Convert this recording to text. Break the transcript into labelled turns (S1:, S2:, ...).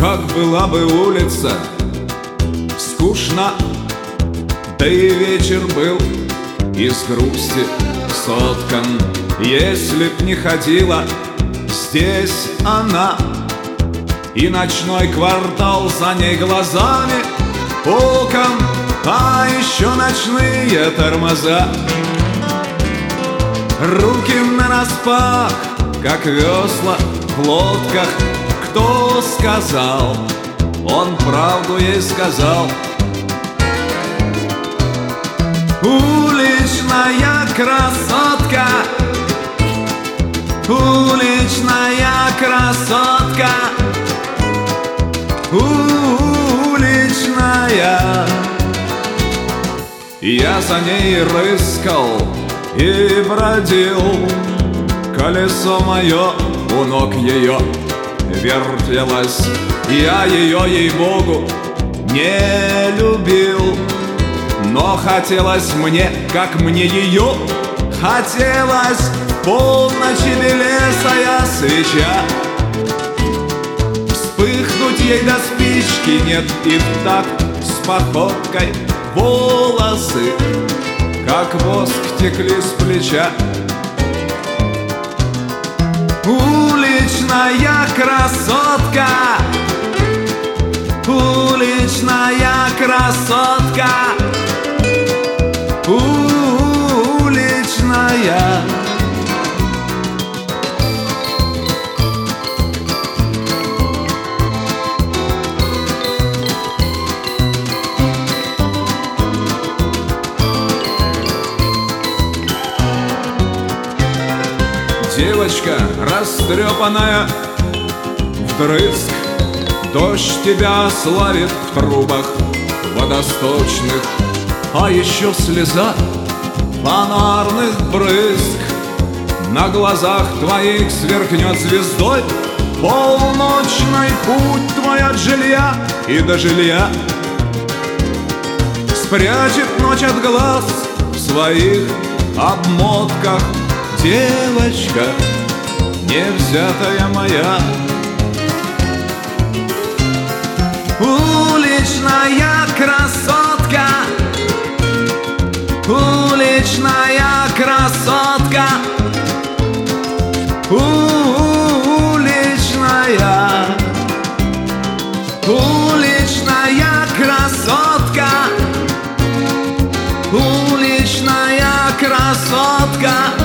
S1: Как была бы улица скучна, да и вечер был из грусти соткан, если б не ходила здесь она, и ночной квартал за ней глазами окон, а еще ночные тормоза. Руки нараспах, как весла в лодках. Кто сказал? Он правду ей сказал. Уличная красотка, уличная красотка, уличная. Я за ней рыскал и бродил, колесо мое у ног ее вертелось. Я ее, ей-богу, не любил, но хотелось мне, как мне ее хотелось. В полночи белесая свеча, вспыхнуть ей до спички нет, и в такт с походкой волосы, как воск, текли с плеча. Уличная красотка, уличная красотка, уличная. Девочка растрепанная вдрызг, дождь тебя славит в трубах водосточных, а еще слеза фонарных брызг на глазах твоих сверкнет звездой. Полночный путь твой от жилья и до жилья спрячет ночь от глаз в своих обмотках. Девочка, невзятая моя, уличная красотка, уличная красотка, уличная, уличная красотка, уличная красотка.